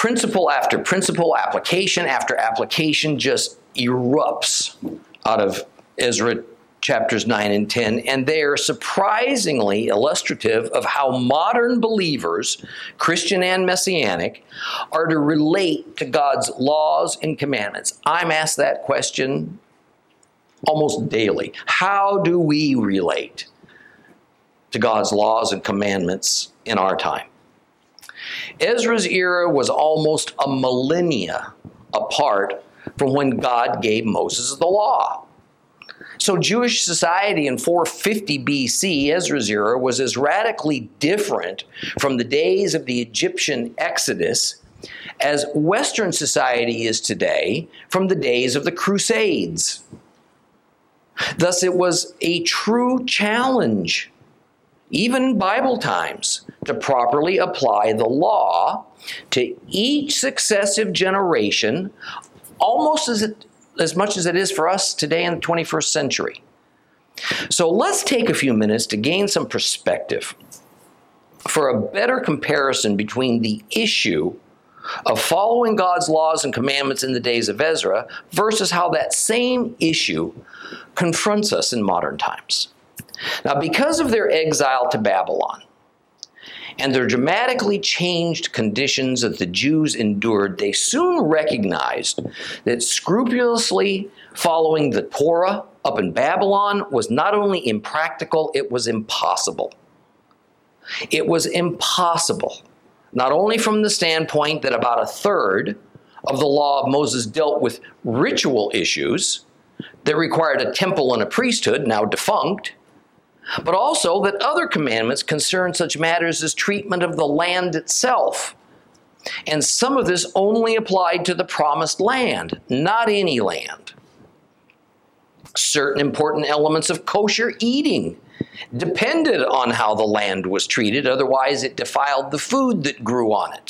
principle after principle, application after application just erupts out of Ezra chapters 9 and 10, and they are surprisingly illustrative of how modern believers, Christian and Messianic, are to relate to God's laws and commandments. I'm asked that question almost daily. How do we relate to God's laws and commandments in our time? Ezra's era was almost a millennia apart from when God gave Moses the law. So Jewish society in 450 BC, Ezra's era, was as radically different from the days of the Egyptian Exodus as Western society is today from the days of the Crusades. Thus, it was a true challenge, even in Bible times, to properly apply the law to each successive generation, almost as much as it is for us today in the 21st century. So let's take a few minutes to gain some perspective for a better comparison between the issue of following God's laws and commandments in the days of Ezra versus how that same issue confronts us in modern times. Now, because of their exile to Babylon and their dramatically changed conditions that the Jews endured, they soon recognized that scrupulously following the Torah up in Babylon was not only impractical, it was impossible. It was impossible, not only from the standpoint that about a third of the law of Moses dealt with ritual issues that required a temple and a priesthood, now defunct, but also that other commandments concern such matters as treatment of the land itself. And some of this only applied to the promised land, not any land. Certain important elements of kosher eating depended on how the land was treated, otherwise it defiled the food that grew on it.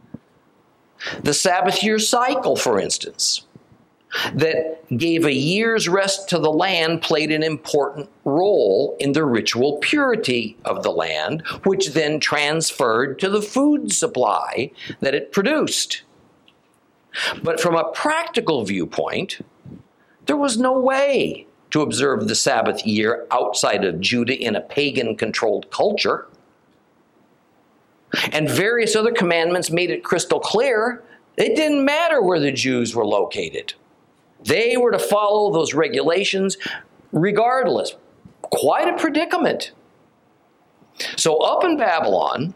The Sabbath year cycle, for instance, that gave a year's rest to the land played an important role in the ritual purity of the land, which then transferred to the food supply that it produced. But from a practical viewpoint, there was no way to observe the Sabbath year outside of Judah in a pagan-controlled culture. And various other commandments made it crystal clear it didn't matter where the Jews were located. They were to follow those regulations regardless. Quite a predicament. So up in Babylon,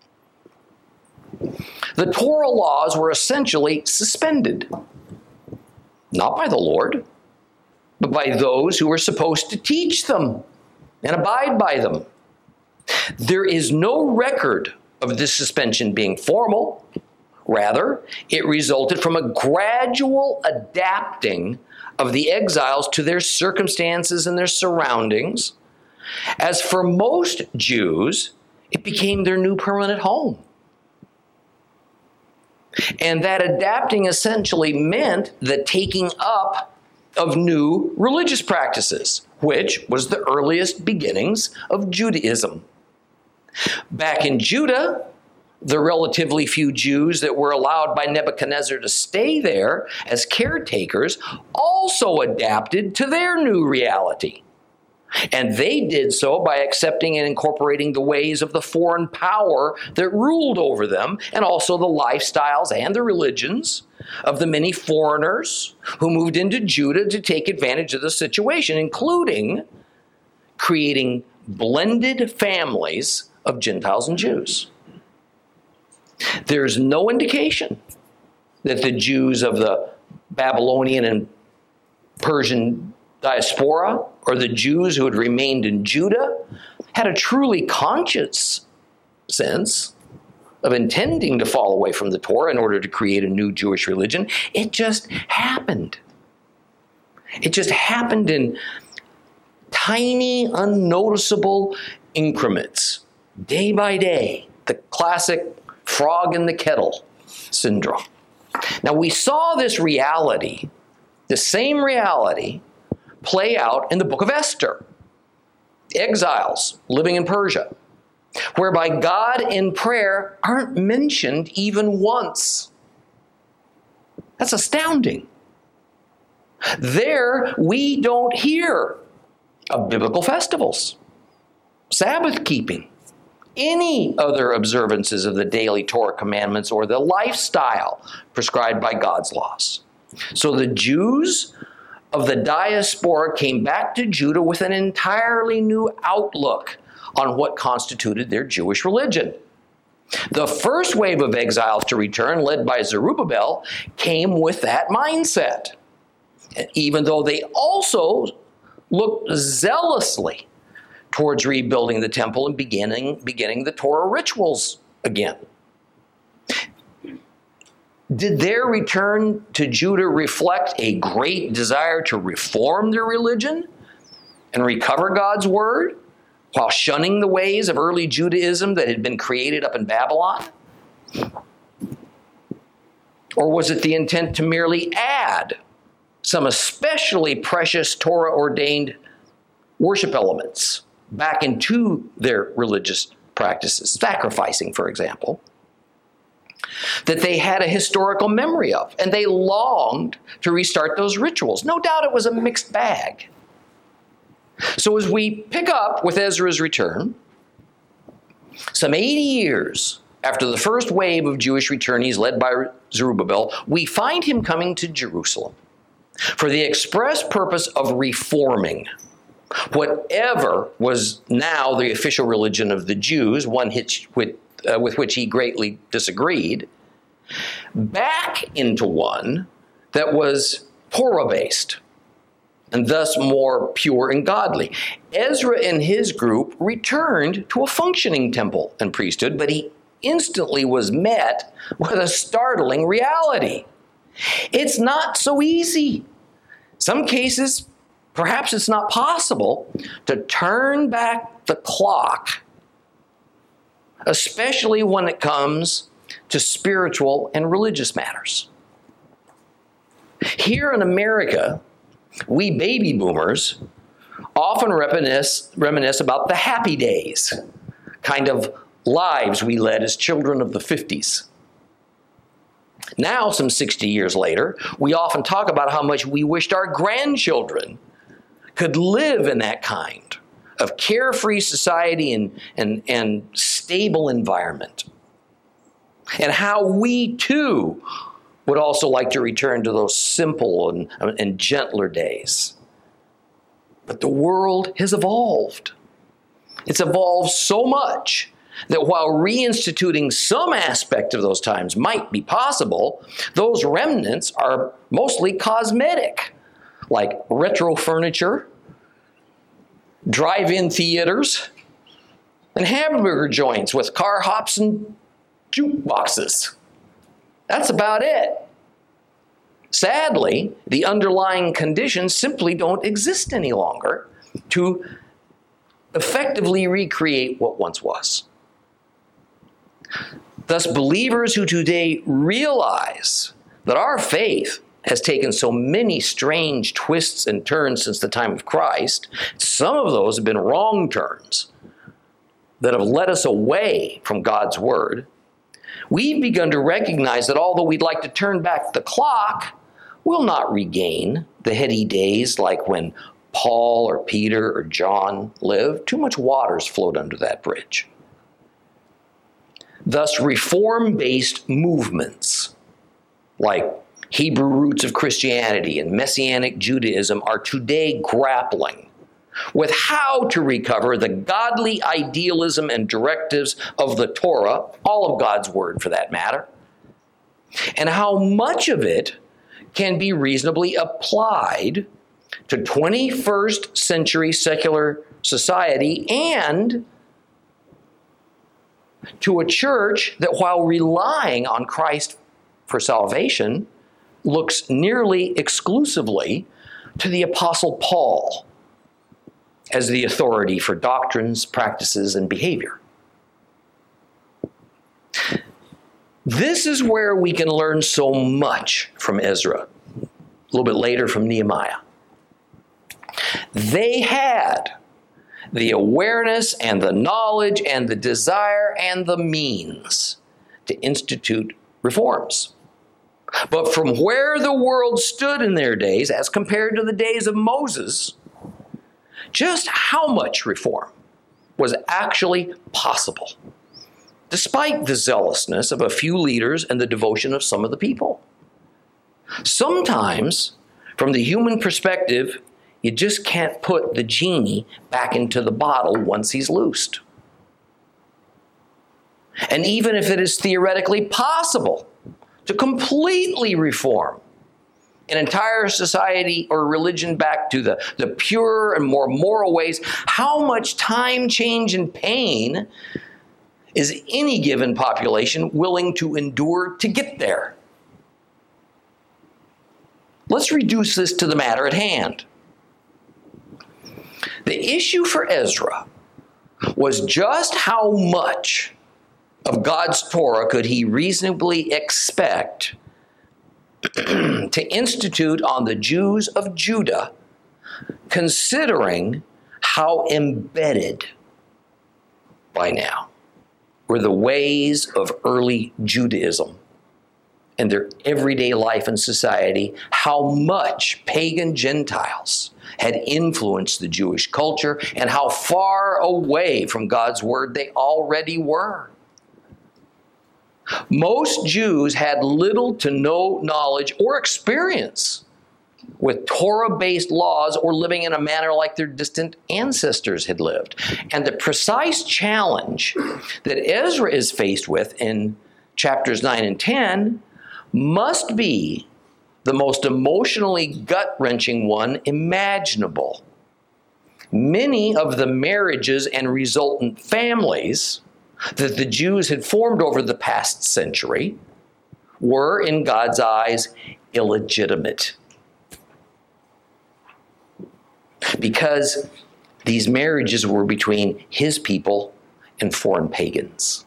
the Torah laws were essentially suspended. Not by the Lord, but by those who were supposed to teach them and abide by them. There is no record of this suspension being formal. Rather, it resulted from a gradual adapting of the exiles to their circumstances and their surroundings. As for most Jews, it became their new permanent home. And that adapting essentially meant the taking up of new religious practices, which was the earliest beginnings of Judaism. Back in Judah, the relatively few Jews that were allowed by Nebuchadnezzar to stay there as caretakers also adapted to their new reality. And they did so by accepting and incorporating the ways of the foreign power that ruled over them, and also the lifestyles and the religions of the many foreigners who moved into Judah to take advantage of the situation, including creating blended families of Gentiles and Jews. There's no indication that the Jews of the Babylonian and Persian diaspora or the Jews who had remained in Judah had a truly conscious sense of intending to fall away from the Torah in order to create a new Jewish religion. It just happened. It just happened in tiny, unnoticeable increments, day by day, the classic frog in the kettle syndrome. Now, we saw this reality, the same reality, play out in the book of Esther. Exiles living in Persia, whereby God and prayer aren't mentioned even once. That's astounding. There, we don't hear of biblical festivals, Sabbath keeping, any other observances of the daily Torah commandments or the lifestyle prescribed by God's laws. So the Jews of the diaspora came back to Judah with an entirely new outlook on what constituted their Jewish religion. The first wave of exiles to return, led by Zerubbabel, came with that mindset, even though they also looked zealously towards rebuilding the temple and beginning the Torah rituals again. Did their return to Judah reflect a great desire to reform their religion and recover God's word while shunning the ways of early Judaism that had been created up in Babylon? Or was it the intent to merely add some especially precious Torah-ordained worship elements back into their religious practices, sacrificing, for example, that they had a historical memory of, and they longed to restart those rituals? No doubt it was a mixed bag. So as we pick up with Ezra's return, some 80 years after the first wave of Jewish returnees led by Zerubbabel, we find him coming to Jerusalem for the express purpose of reforming whatever was now the official religion of the Jews, one with which he greatly disagreed, back into one that was Torah-based and thus more pure and godly. Ezra and his group returned to a functioning temple and priesthood, but he instantly was met with a startling reality. It's not so easy. Some cases, perhaps it's not possible to turn back the clock, especially when it comes to spiritual and religious matters. Here in America, we baby boomers often reminisce about the happy days, kind of lives we led as children of the 50s. Now, some 60 years later, we often talk about how much we wished our grandchildren could live in that kind of carefree society and stable environment. And how we, too, would also like to return to those simple and gentler days. But the world has evolved. It's evolved so much that while reinstituting some aspect of those times might be possible, those remnants are mostly cosmetic, like retro furniture, drive-in theaters, and hamburger joints with car hops and jukeboxes. That's about it. Sadly, the underlying conditions simply don't exist any longer to effectively recreate what once was. Thus, believers who today realize that our faith has taken so many strange twists and turns since the time of Christ, some of those have been wrong turns that have led us away from God's word. We've begun to recognize that although we'd like to turn back the clock, we'll not regain the heady days like when Paul or Peter or John lived. Too much water's flowed under that bridge. Thus, reform-based movements like Hebrew roots of Christianity and Messianic Judaism are today grappling with how to recover the godly idealism and directives of the Torah, all of God's word for that matter, and how much of it can be reasonably applied to 21st century secular society and to a church that, while relying on Christ for salvation, looks nearly exclusively to the Apostle Paul as the authority for doctrines, practices, and behavior. This is where we can learn so much from Ezra, a little bit later from Nehemiah. They had the awareness and the knowledge and the desire and the means to institute reforms. But from where the world stood in their days, as compared to the days of Moses, just how much reform was actually possible, despite the zealousness of a few leaders and the devotion of some of the people? Sometimes, from the human perspective, you just can't put the genie back into the bottle once he's loosed. And even if it is theoretically possible to completely reform an entire society or religion back to the pure and more moral ways, how much time, change, and pain is any given population willing to endure to get there? Let's reduce this to the matter at hand. The issue for Ezra was just how much of God's Torah could he reasonably expect to institute on the Jews of Judah, considering how embedded by now were the ways of early Judaism and their everyday life and society, how much pagan Gentiles had influenced the Jewish culture, and how far away from God's word they already were. Most Jews had little to no knowledge or experience with Torah-based laws or living in a manner like their distant ancestors had lived. And the precise challenge that Ezra is faced with in chapters 9 and 10 must be the most emotionally gut-wrenching one imaginable. Many of the marriages and resultant families that the Jews had formed over the past century were, in God's eyes, illegitimate. Because these marriages were between his people and foreign pagans.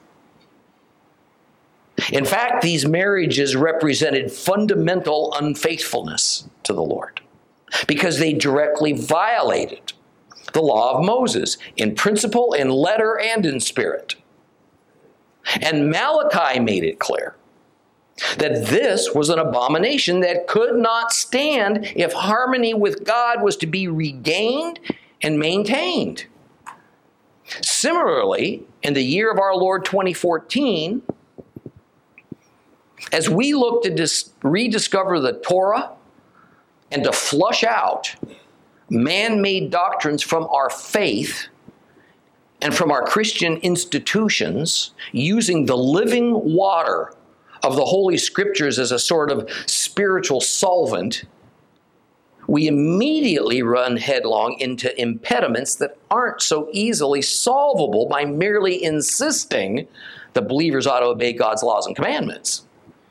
In fact, these marriages represented fundamental unfaithfulness to the Lord because they directly violated the law of Moses in principle, in letter, and in spirit. And Malachi made it clear that this was an abomination that could not stand if harmony with God was to be regained and maintained. Similarly, in the year of our Lord 2014, as we look to rediscover the Torah and to flush out man-made doctrines from our faith and from our Christian institutions, using the living water of the Holy Scriptures as a sort of spiritual solvent, we immediately run headlong into impediments that aren't so easily solvable by merely insisting that believers ought to obey God's laws and commandments.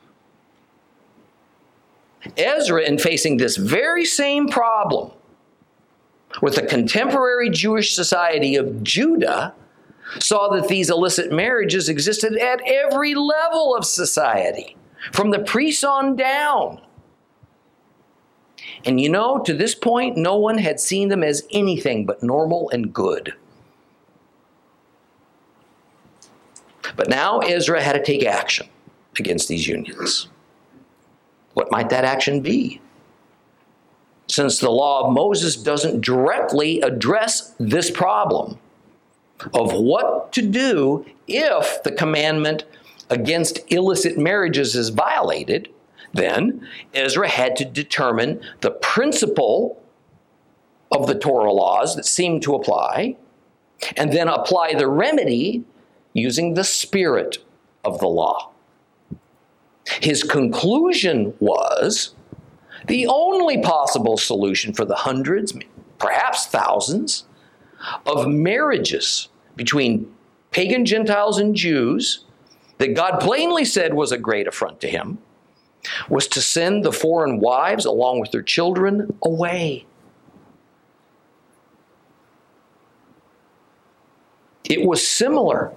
Ezra, in facing this very same problem with the contemporary Jewish society of Judah, saw that these illicit marriages existed at every level of society, from the priests on down. And you know, to this point, no one had seen them as anything but normal and good. But now Ezra had to take action against these unions. What might that action be? Since the law of Moses doesn't directly address this problem of what to do if the commandment against illicit marriages is violated, then Ezra had to determine the principle of the Torah laws that seemed to apply, and then apply the remedy using the spirit of the law. His conclusion was the only possible solution for the hundreds, perhaps thousands, of marriages between pagan Gentiles and Jews that God plainly said was a great affront to him was to send the foreign wives along with their children away. It was similar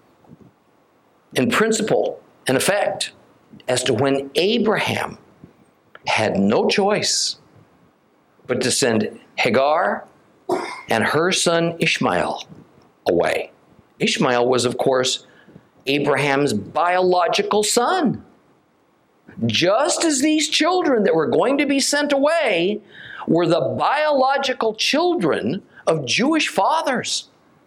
in principle and effect as to when Abraham had no choice but to send Hagar and her son Ishmael away. Ishmael was, of course, Abraham's biological son. just as these children that were going to be sent away were the biological children of Jewish fathers.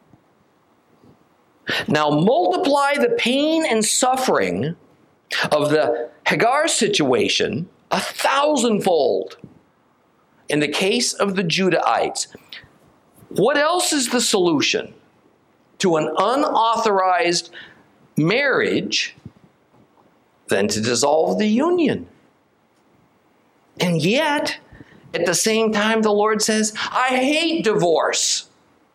Now multiply the pain and suffering of the Hagar situation 1,000-fold in the case of the Judahites. What else is the solution to an unauthorized marriage than to dissolve the union? And yet, at the same time, the Lord says, I hate divorce.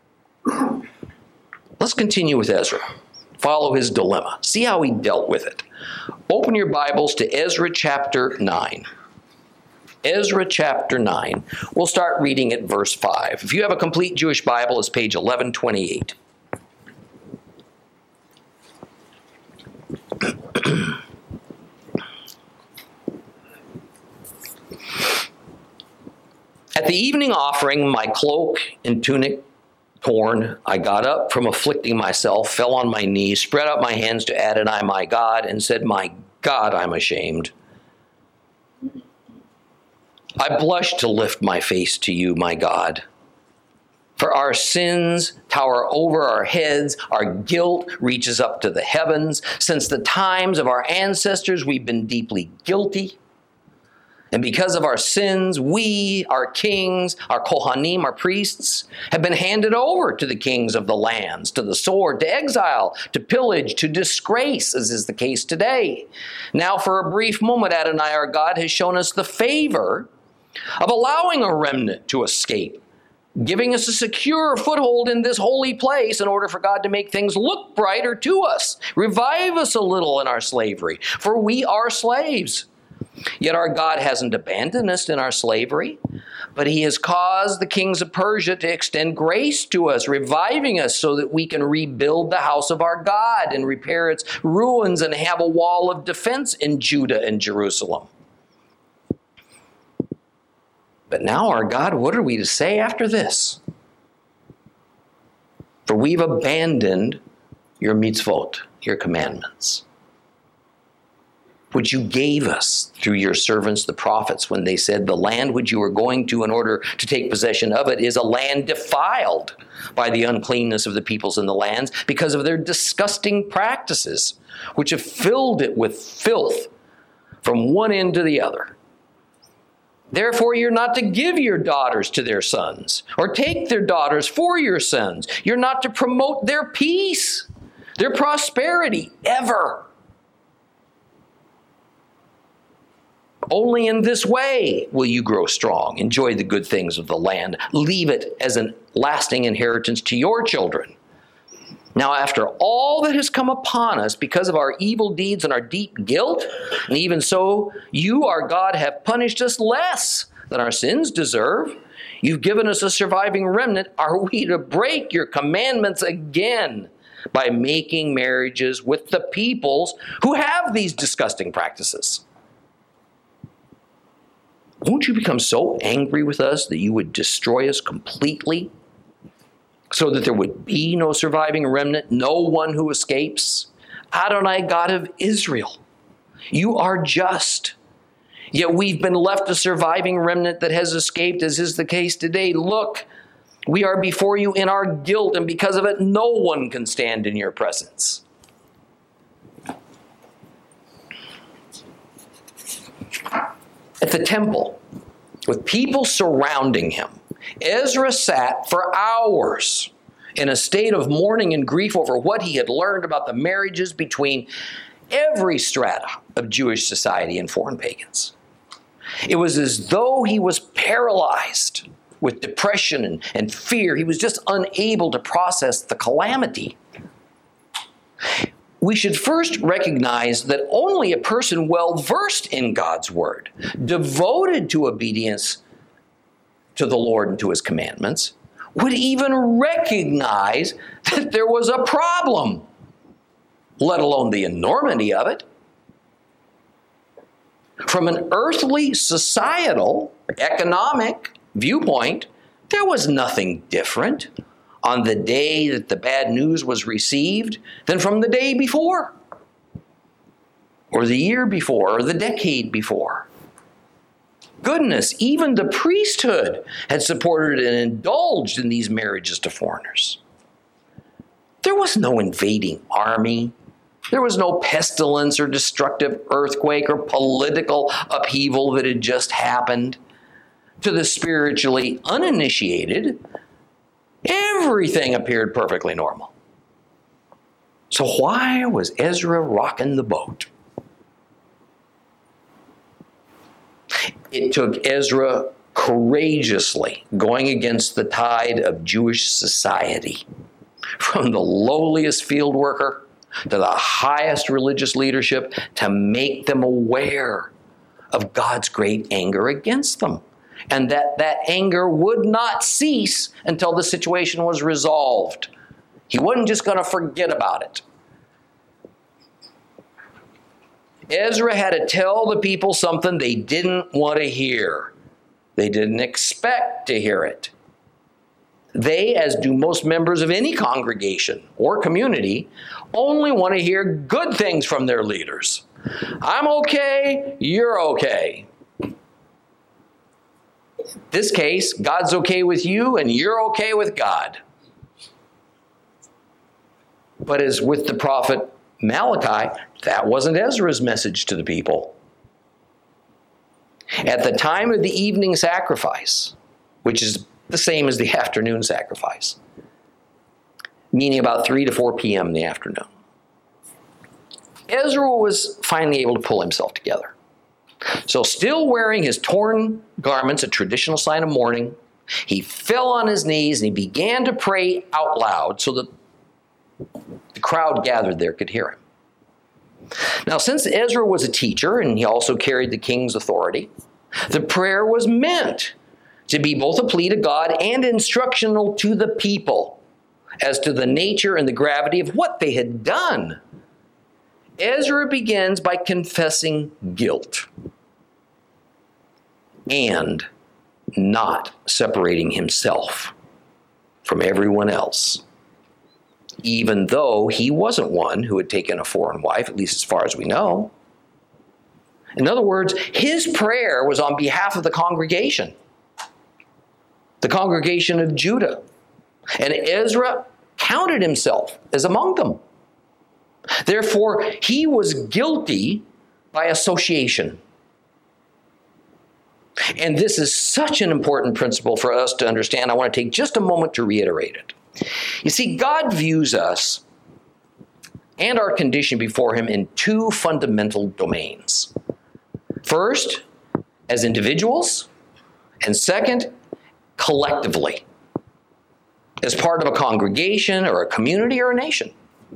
Let's continue with Ezra. Follow his dilemma. See how he dealt with it. Open your Bibles to Ezra chapter 9. Ezra chapter 9. We'll start reading at verse 5. If you have a complete Jewish Bible, it's page 1128. At the evening offering, my cloak and tunic torn, I got up from afflicting myself, fell on my knees, spread out my hands to Adonai my God, and said, My God, I'm ashamed. I blush to lift my face to you, my God. For our sins tower over our heads, our guilt reaches up to the heavens. Since the times of our ancestors, we've been deeply guilty. And because of our sins, we, our kings, our Kohanim, our priests, have been handed over to the kings of the lands, to the sword, to exile, to pillage, to disgrace, as is the case today. Now, for a brief moment, Adonai, our God, has shown us the favor of allowing a remnant to escape, giving us a secure foothold in this holy place in order for God to make things look brighter to us. Revive us a little in our slavery, for we are slaves. Yet our God hasn't abandoned us in our slavery, but he has caused the kings of Persia to extend grace to us, reviving us so that we can rebuild the house of our God and repair its ruins and have a wall of defense in Judah and Jerusalem. But now, our God, what are we to say after this? For we've abandoned your mitzvot, your commandments, which you gave us through your servants, the prophets, when they said, the land which you are going to in order to take possession of it is a land defiled by the uncleanness of the peoples in the lands because of their disgusting practices, which have filled it with filth from one end to the other. Therefore, you're not to give your daughters to their sons, or take their daughters for your sons. You're not to promote their peace, their prosperity, ever. Only in this way will you grow strong, enjoy the good things of the land, leave it as a lasting inheritance to your children. Now, after all that has come upon us because of our evil deeds and our deep guilt, and even so, you, our God, have punished us less than our sins deserve. You've given us a surviving remnant. Are we to break your commandments again by making marriages with the peoples who have these disgusting practices? Won't you become so angry with us that you would destroy us completely so that there would be no surviving remnant, no one who escapes? Adonai, God of Israel, you are just. Yet we've been left a surviving remnant that has escaped, as is the case today. Look, we are before you in our guilt, and because of it, no one can stand in your presence. At the temple, with people surrounding him, Ezra sat for hours in a state of mourning and grief over what he had learned about the marriages between every strata of Jewish society and foreign pagans. It was as though he was paralyzed with depression and fear. He was just unable to process the calamity. We should first recognize that only a person well-versed in God's word, devoted to obedience to the Lord and to his commandments, would even recognize that there was a problem, let alone the enormity of it. From an earthly, societal, economic viewpoint, there was nothing different on the day that the bad news was received than from the day before. or the year before, or the decade before. Goodness, even the priesthood had supported and indulged in these marriages to foreigners. There was no invading army. There was no pestilence or destructive earthquake or political upheaval that had just happened. To the spiritually uninitiated, everything appeared perfectly normal. So why was Ezra rocking the boat? It took Ezra courageously going against the tide of Jewish society, from the lowliest field worker to the highest religious leadership, to make them aware of God's great anger against them, and that anger would not cease until the situation was resolved. He wasn't just going to forget about it. Ezra had to tell the people something they didn't want to hear. They didn't expect to hear it. They, as do most members of any congregation or community, only want to hear good things from their leaders. I'm okay, you're okay. In this case, God's okay with you and you're okay with God. But as with the prophet Malachi, that wasn't Ezra's message to the people. At the time of the evening sacrifice, which is the same as the afternoon sacrifice, meaning about 3 to 4 p.m. in the afternoon, Ezra was finally able to pull himself together. So still wearing his torn garments, a traditional sign of mourning, he fell on his knees and he began to pray out loud so that the crowd gathered there could hear him. Now, since Ezra was a teacher and he also carried the king's authority, the prayer was meant to be both a plea to God and instructional to the people as to the nature and the gravity of what they had done. Ezra begins by confessing guilt and not separating himself from everyone else, even though he wasn't one who had taken a foreign wife, at least as far as we know. In other words, his prayer was on behalf of the congregation of Judah. And Ezra counted himself as among them. Therefore, he was guilty by association. And this is such an important principle for us to understand. I want to take just a moment to reiterate it. You see, God views us and our condition before him in two fundamental domains. First, as individuals, and second, collectively, as part of a congregation or a community or a nation.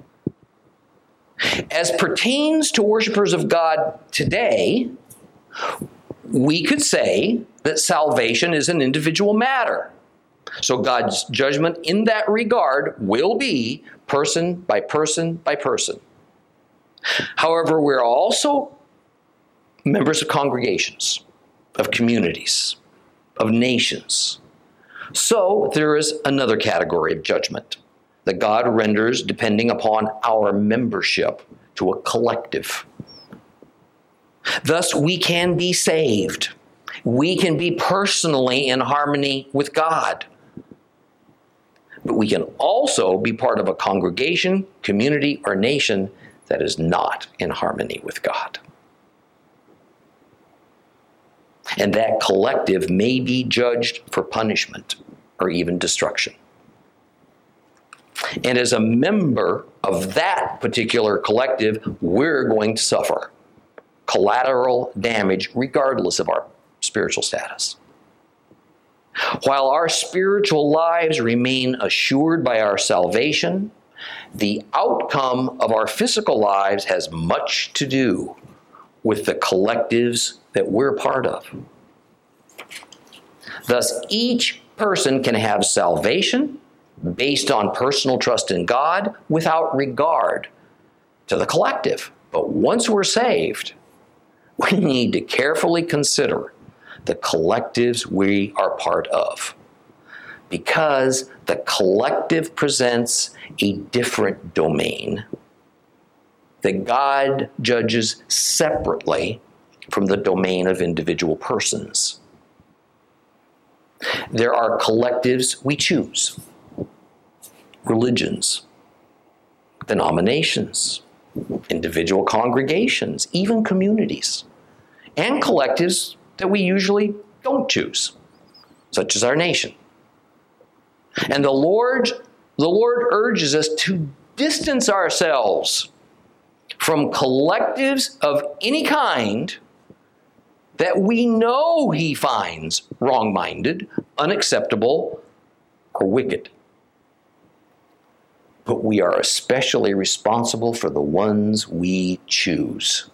As pertains to worshipers of God today, we could say that salvation is an individual matter. So God's judgment in that regard will be person by person by person. However, we're also members of congregations, of communities, of nations. So there is another category of judgment that God renders depending upon our membership to a collective. Thus, we can be saved. We can be personally in harmony with God. But we can also be part of a congregation, community, or nation that is not in harmony with God. And that collective may be judged for punishment or even destruction. And as a member of that particular collective, we're going to suffer collateral damage regardless of our spiritual status. While our spiritual lives remain assured by our salvation, the outcome of our physical lives has much to do with the collectives that we're part of. Thus, each person can have salvation based on personal trust in God without regard to the collective. But once we're saved, we need to carefully consider the collectives we are part of, because the collective presents a different domain that God judges separately from the domain of individual persons. There are collectives we choose, religions, denominations, individual congregations, even communities, and collectives that we usually don't choose, such as our nation. And the Lord urges us to distance ourselves from collectives of any kind that we know he finds wrong-minded, unacceptable, or wicked. But we are especially responsible for the ones we choose.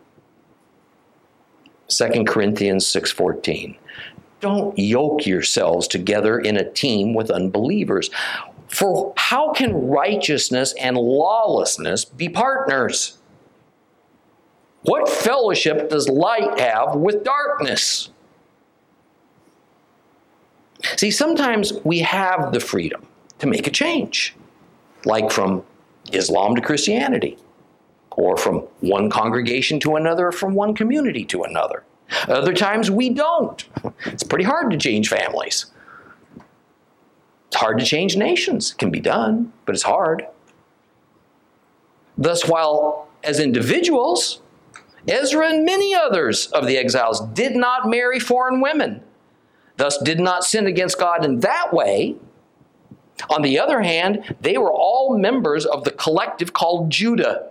2 Corinthians 6:14. Don't yoke yourselves together in a team with unbelievers. For how can righteousness and lawlessness be partners? What fellowship does light have with darkness? See, sometimes we have the freedom to make a change, like from Islam to Christianity, or from one congregation to another, or from one community to another. Other times we don't. It's pretty hard to change families. It's hard to change nations. It can be done, but it's hard. Thus, while as individuals, Ezra and many others of the exiles did not marry foreign women, thus did not sin against God in that way, on the other hand, they were all members of the collective called Judah.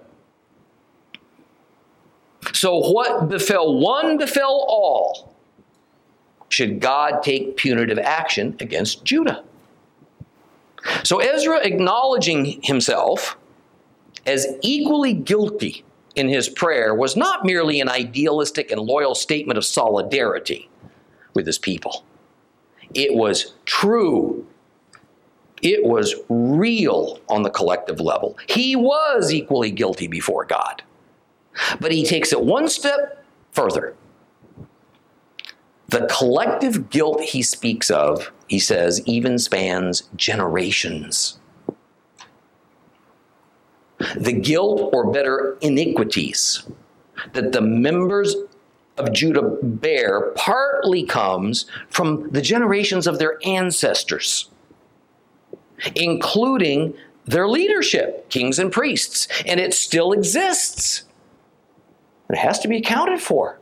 So what befell one befell all. Should God take punitive action against Judah? So Ezra, acknowledging himself as equally guilty in his prayer, was not merely an idealistic and loyal statement of solidarity with his people. It was true. It was real on the collective level. He was equally guilty before God. But he takes it one step further. The collective guilt he speaks of, he says, even spans generations. The guilt, or better, iniquities, that the members of Judah bear partly comes from the generations of their ancestors, including their leadership, kings and priests, and it still exists. It has to be accounted for.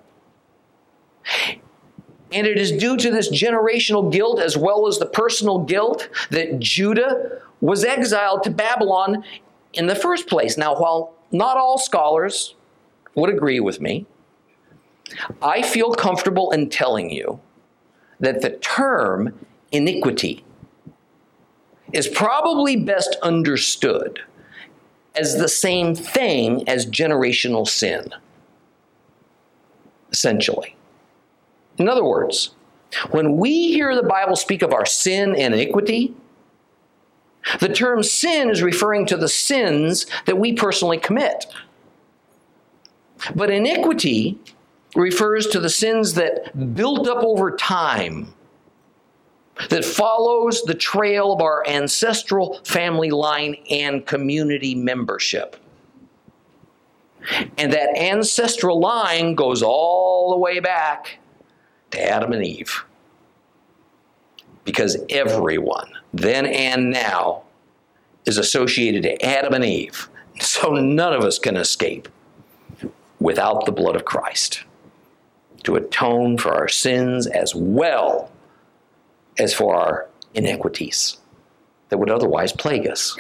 And it is due to this generational guilt as well as the personal guilt that Judah was exiled to Babylon in the first place. Now, while not all scholars would agree with me, I feel comfortable in telling you that the term iniquity is probably best understood as the same thing as generational sin, essentially. In other words, when we hear the Bible speak of our sin and iniquity, the term sin is referring to the sins that we personally commit. But iniquity refers to the sins that built up over time, that follows the trail of our ancestral family line and community membership. And that ancestral line goes all the way back to Adam and Eve. Because everyone, then and now, is associated to Adam and Eve. So none of us can escape without the blood of Christ to atone for our sins as well as for our iniquities that would otherwise plague us.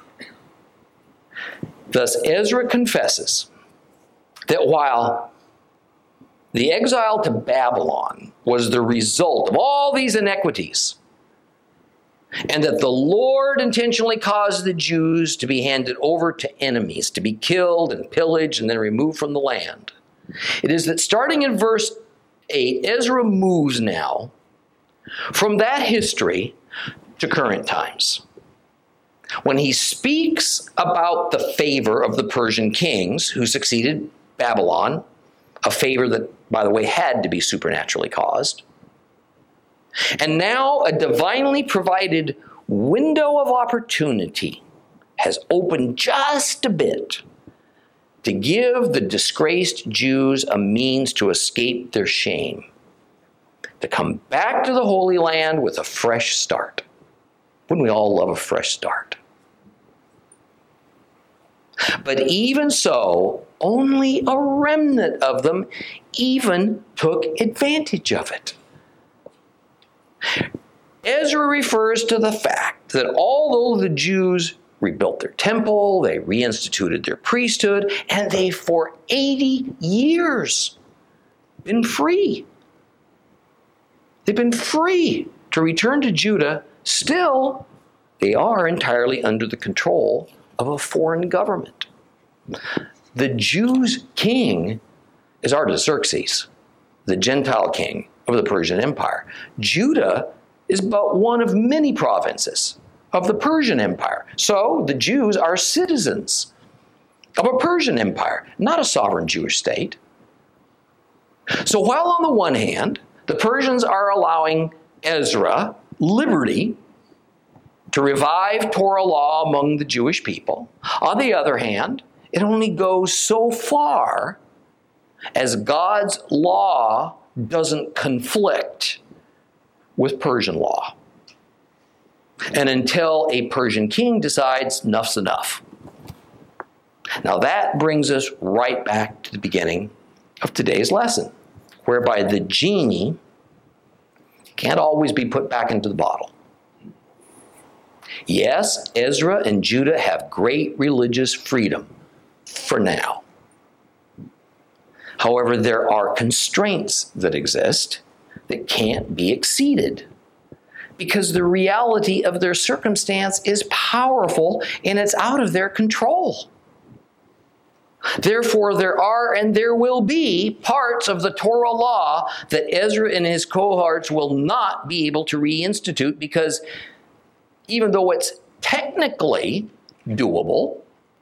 Thus, Ezra confesses that while the exile to Babylon was the result of all these iniquities, and that the Lord intentionally caused the Jews to be handed over to enemies, to be killed and pillaged and then removed from the land, it is that starting in verse 8, Ezra moves now from that history to current times. When he speaks about the favor of the Persian kings who succeeded Babylon, a favor that, by the way, had to be supernaturally caused, and now a divinely provided window of opportunity has opened just a bit to give the disgraced Jews a means to escape their shame, to come back to the Holy Land with a fresh start. Wouldn't we all love a fresh start? But even so, only a remnant of them even took advantage of it. Ezra refers to the fact that although the Jews rebuilt their temple, they reinstituted their priesthood, and they for 80 years been free. They've been free to return to Judah. Still, they are entirely under the control of a foreign government. The Jews' king is Artaxerxes, the Gentile king of the Persian Empire. Judah is but one of many provinces of the Persian Empire. So the Jews are citizens of a Persian Empire, not a sovereign Jewish state. So while on the one hand, the Persians are allowing Ezra liberty to revive Torah law among the Jewish people, on the other hand, it only goes so far as God's law doesn't conflict with Persian law. And until a Persian king decides enough's enough. Now that brings us right back to the beginning of today's lesson, whereby the genie can't always be put back into the bottle. Yes, Ezra and Judah have great religious freedom for now. However, there are constraints that exist that can't be exceeded because the reality of their circumstance is powerful and it's out of their control. Therefore, there are and there will be parts of the Torah law that Ezra and his cohorts will not be able to reinstitute because even though it's technically doable,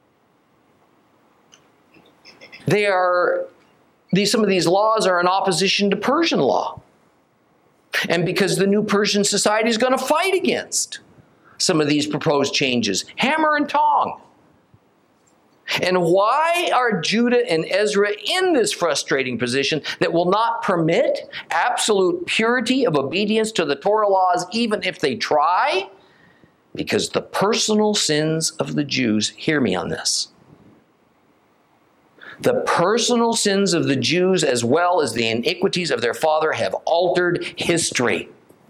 some of these laws are in opposition to Persian law. And because the new Persian society is going to fight against some of these proposed changes, hammer and tong. And why are Judah and Ezra in this frustrating position that will not permit absolute purity of obedience to the Torah laws even if they try? Because the personal sins of the Jews, hear me on this, the personal sins of the Jews as well as the iniquities of their father have altered history.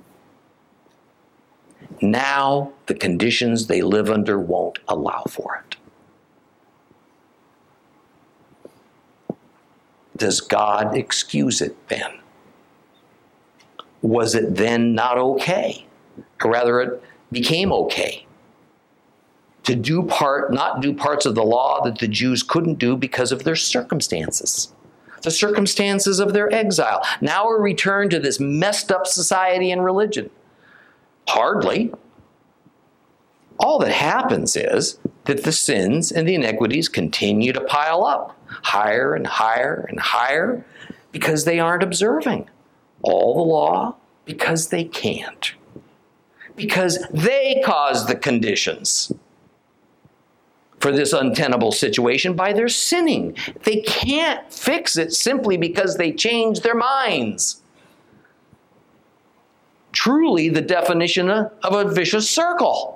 Now the conditions they live under won't allow for it. Does God excuse it then? Was it then not okay? Or rather, it became okay to not do parts of the law that the Jews couldn't do because of their circumstances. The circumstances of their exile. Now a return to this messed up society and religion. Hardly. All that happens is that the sins and the iniquities continue to pile up higher and higher and higher because they aren't observing all the law because they can't. Because they caused the conditions for this untenable situation by their sinning. They can't fix it simply because they changed their minds. Truly the definition of a vicious circle.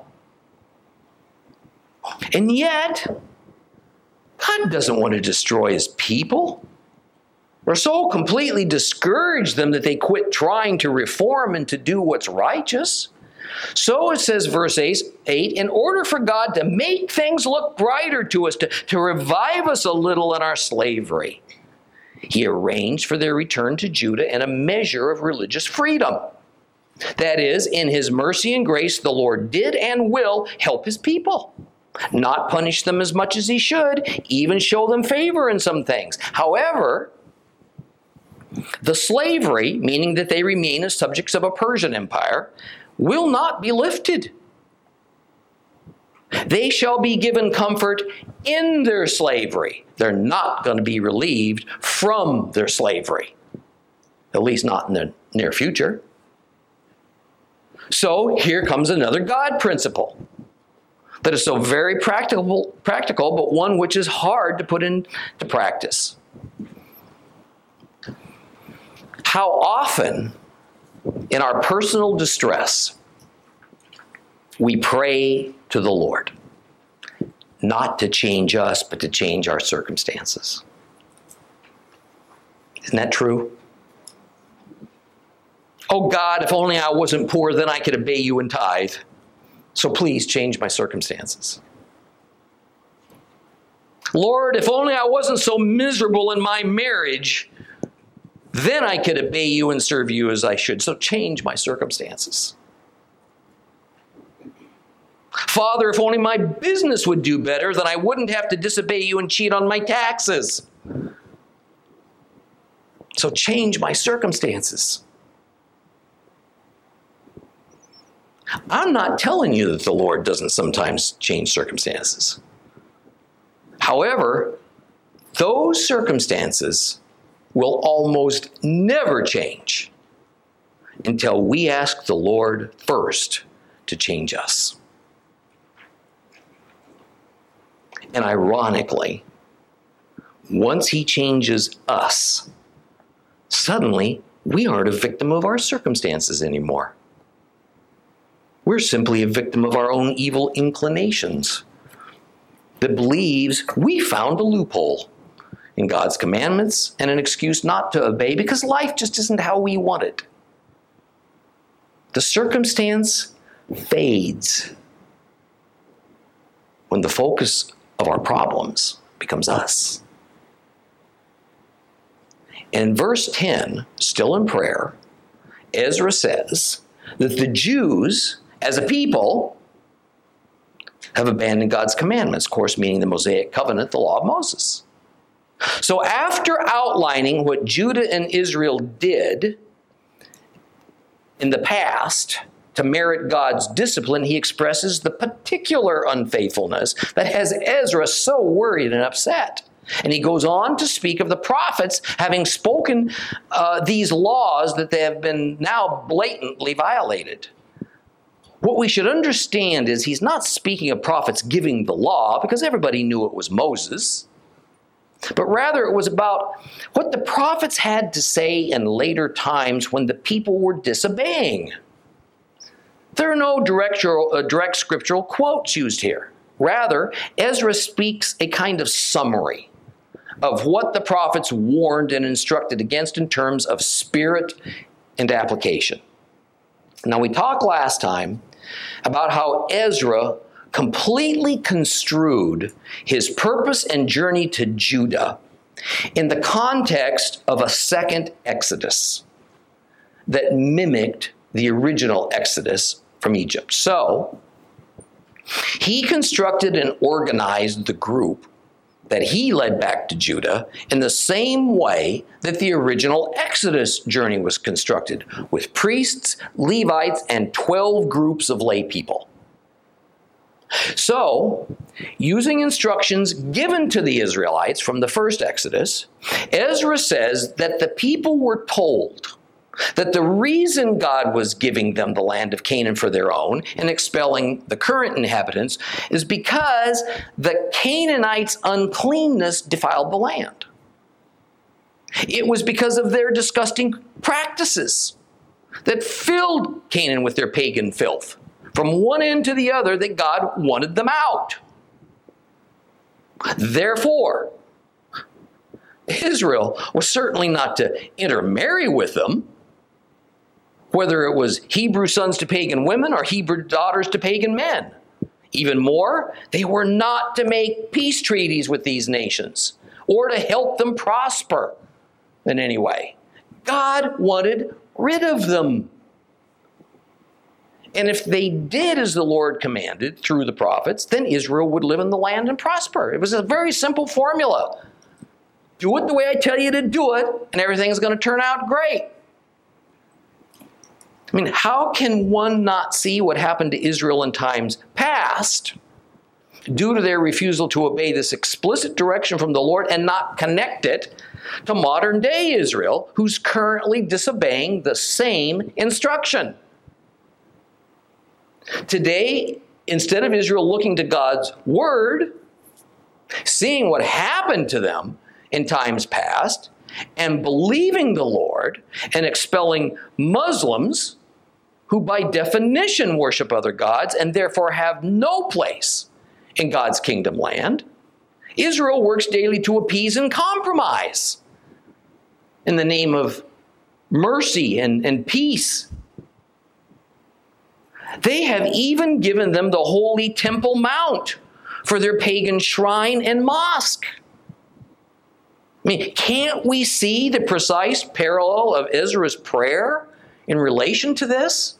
And yet, God doesn't want to destroy his people or so completely discourage them that they quit trying to reform and to do what's righteous. So it says, verse 8, in order for God to make things look brighter to us, to revive us a little in our slavery, he arranged for their return to Judah and a measure of religious freedom. That is, in his mercy and grace, the Lord did and will help his people. Not punish them as much as he should, even show them favor in some things. However, the slavery, meaning that they remain as subjects of a Persian empire, will not be lifted. They shall be given comfort in their slavery. They're not going to be relieved from their slavery, at least not in the near future. So here comes another God principle. that is so very practical, but one which is hard to put into practice. How often in our personal distress we pray to the Lord, not to change us, but to change our circumstances. Isn't that true? Oh God, if only I wasn't poor, then I could obey you and tithe. So please change my circumstances. Lord, if only I wasn't so miserable in my marriage, then I could obey you and serve you as I should. So change my circumstances. Father, if only my business would do better, then I wouldn't have to disobey you and cheat on my taxes. So change my circumstances. I'm not telling you that the Lord doesn't sometimes change circumstances. However, those circumstances will almost never change until we ask the Lord first to change us. And ironically, once he changes us, suddenly we aren't a victim of our circumstances anymore. We're simply a victim of our own evil inclinations that believes we found a loophole in God's commandments and an excuse not to obey because life just isn't how we want it. The circumstance fades when the focus of our problems becomes us. In verse 10, still in prayer, Ezra says that the Jews, as a people, have abandoned God's commandments, of course, meaning the Mosaic covenant, the law of Moses. So after outlining what Judah and Israel did in the past to merit God's discipline, he expresses the particular unfaithfulness that has Ezra so worried and upset. And he goes on to speak of the prophets having spoken these laws that they have been now blatantly violated. What we should understand is he's not speaking of prophets giving the law because everybody knew it was Moses, but rather it was about what the prophets had to say in later times when the people were disobeying. There are no direct scriptural quotes used here. Rather, Ezra speaks a kind of summary of what the prophets warned and instructed against in terms of spirit and application. Now, we talked last time about how Ezra completely construed his purpose and journey to Judah in the context of a second Exodus that mimicked the original Exodus from Egypt. So, he constructed and organized the group that he led back to Judah in the same way that the original Exodus journey was constructed, with priests, Levites, and 12 groups of lay people. So, using instructions given to the Israelites from the first Exodus, Ezra says that the people were told that the reason God was giving them the land of Canaan for their own and expelling the current inhabitants is because the Canaanites' uncleanness defiled the land. It was because of their disgusting practices that filled Canaan with their pagan filth from one end to the other that God wanted them out. Therefore, Israel was certainly not to intermarry with them, whether it was Hebrew sons to pagan women or Hebrew daughters to pagan men. Even more, they were not to make peace treaties with these nations or to help them prosper in any way. God wanted rid of them. And if they did as the Lord commanded through the prophets, then Israel would live in the land and prosper. It was a very simple formula. Do it the way I tell you to do it, and everything's going to turn out great. I mean, how can one not see what happened to Israel in times past due to their refusal to obey this explicit direction from the Lord and not connect it to modern day Israel, who's currently disobeying the same instruction? Today, instead of Israel looking to God's word, seeing what happened to them in times past, and believing the Lord, and expelling Muslims who by definition worship other gods and therefore have no place in God's kingdom land, Israel works daily to appease and compromise in the name of mercy and peace. They have even given them the holy Temple Mount for their pagan shrine and mosque. I mean, can't we see the precise parallel of Ezra's prayer in relation to this?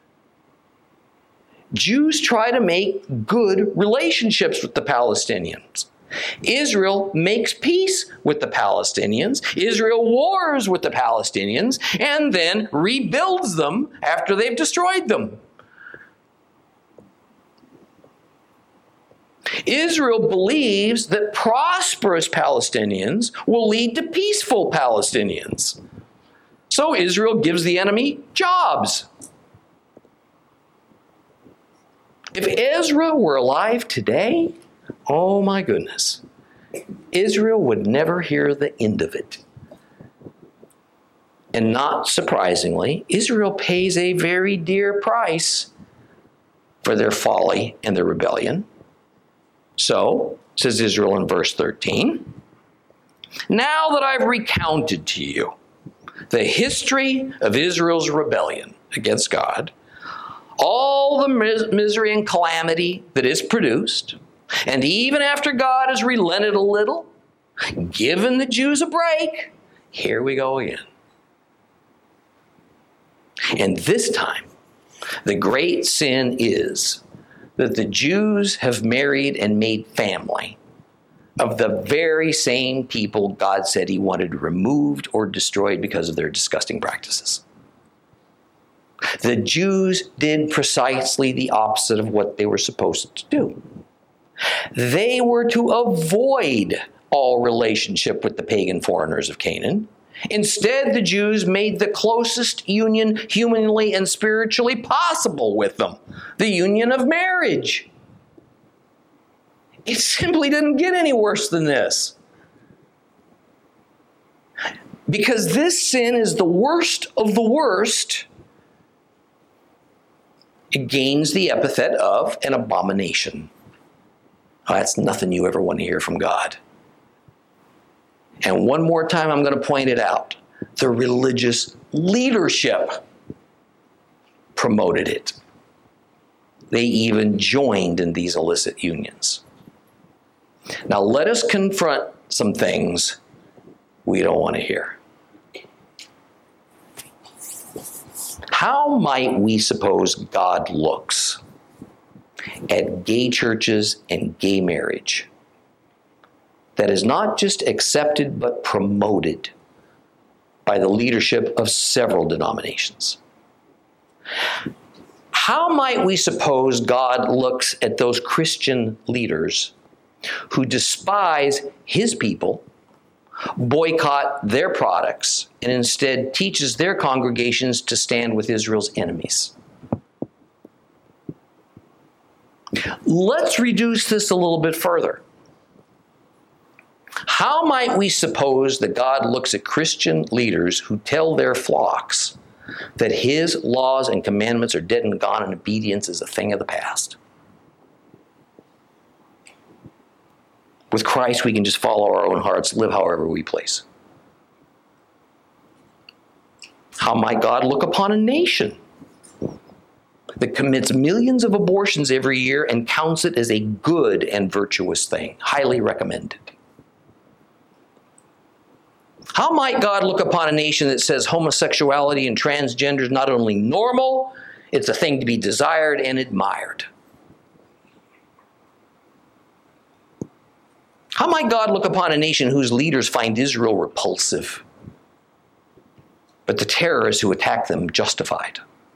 Jews try to make good relationships with the Palestinians. Israel makes peace with the Palestinians. Israel wars with the Palestinians and then rebuilds them after they've destroyed them. Israel believes that prosperous Palestinians will lead to peaceful Palestinians. So Israel gives the enemy jobs. If Ezra were alive today, oh my goodness, Israel would never hear the end of it. And not surprisingly, Israel pays a very dear price for their folly and their rebellion. So, says Israel in verse 13, now that I've recounted to you the history of Israel's rebellion against God, all the misery and calamity that is produced, and even after God has relented a little, given the Jews a break, here we go again. And this time, the great sin is that the Jews have married and made family of the very same people God said he wanted removed or destroyed because of their disgusting practices. The Jews did precisely the opposite of what they were supposed to do. They were to avoid all relationship with the pagan foreigners of Canaan. Instead, the Jews made the closest union humanly and spiritually possible with them, the union of marriage. It simply didn't get any worse than this. Because this sin is the worst of the worst, it gains the epithet of an abomination. Oh, that's nothing you ever want to hear from God. And one more time, I'm going to point it out. The religious leadership promoted it. They even joined in these illicit unions. Now, let us confront some things we don't want to hear. How might we suppose God looks at gay churches and gay marriage that is not just accepted but promoted by the leadership of several denominations? How might we suppose God looks at those Christian leaders who despise his people, boycott their products, and instead teaches their congregations to stand with Israel's enemies? Let's reduce this a little bit further. How might we suppose that God looks at Christian leaders who tell their flocks that his laws and commandments are dead and gone and obedience is a thing of the past? With Christ, we can just follow our own hearts, live however we please. How might God look upon a nation that commits millions of abortions every year and counts it as a good and virtuous thing, highly recommended? How might God look upon a nation that says homosexuality and transgender is not only normal, it's a thing to be desired and admired? How might God look upon a nation whose leaders find Israel repulsive, but the terrorists who attack them justified?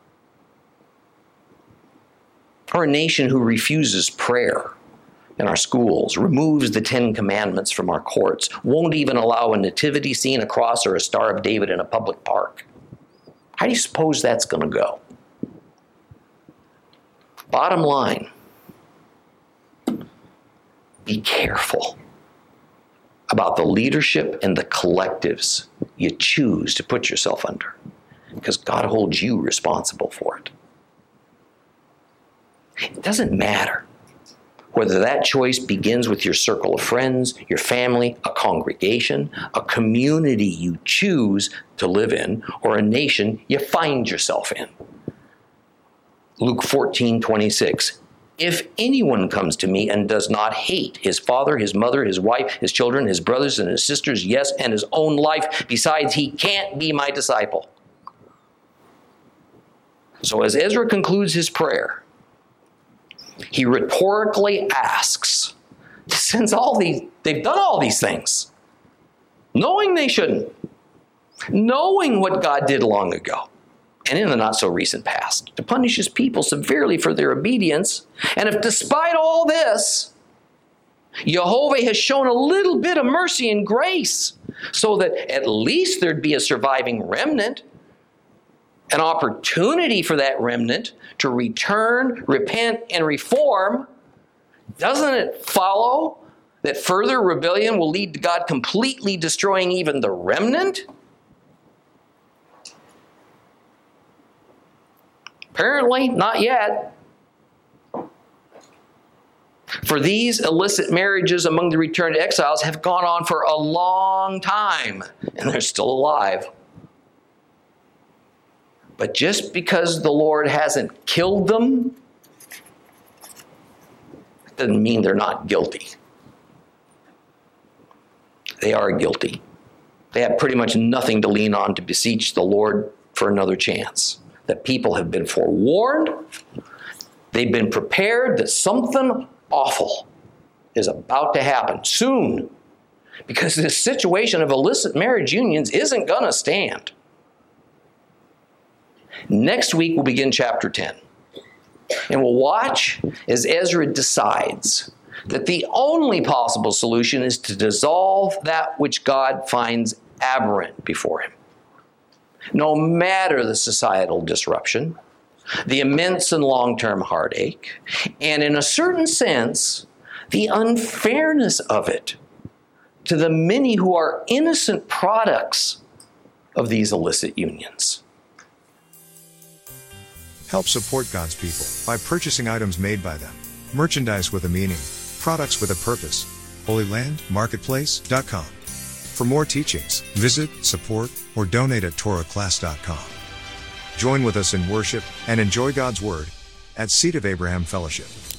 Or a nation who refuses prayer in our schools, removes the 10 Commandments from our courts, won't even allow a nativity scene, a cross, or a Star of David in a public park? How do you suppose that's going to go? Bottom line, be careful about the leadership and the collectives you choose to put yourself under, because God holds you responsible for it. It doesn't matter whether that choice begins with your circle of friends, your family, a congregation, a community you choose to live in, or a nation you find yourself in. Luke 14:26. If anyone comes to me and does not hate his father, his mother, his wife, his children, his brothers and his sisters, yes, and his own life, besides, he can't be my disciple. So as Ezra concludes his prayer, he rhetorically asks, since they've done all these things, knowing they shouldn't, knowing what God did long ago, and in the not-so-recent past, to punish his people severely for their obedience. And if despite all this, Jehovah has shown a little bit of mercy and grace, so that at least there'd be a surviving remnant, an opportunity for that remnant to return, repent, and reform, doesn't it follow that further rebellion will lead to God completely destroying even the remnant? Apparently, not yet. For these illicit marriages among the returned exiles have gone on for a long time, and they're still alive. But just because the Lord hasn't killed them, doesn't mean they're not guilty. They are guilty. They have pretty much nothing to lean on to beseech the Lord for another chance. The people have been forewarned. They've been prepared that something awful is about to happen soon, because this situation of illicit marriage unions isn't going to stand. Next week, we'll begin chapter 10. And we'll watch as Ezra decides that the only possible solution is to dissolve that which God finds aberrant before him. No matter the societal disruption, the immense and long-term heartache, and in a certain sense, the unfairness of it to the many who are innocent products of these illicit unions. Help support God's people by purchasing items made by them. Merchandise with a meaning, products with a purpose. HolyLandMarketplace.com. For more teachings, visit, support, or donate at TorahClass.com. Join with us in worship and enjoy God's Word at Seed of Abraham Fellowship.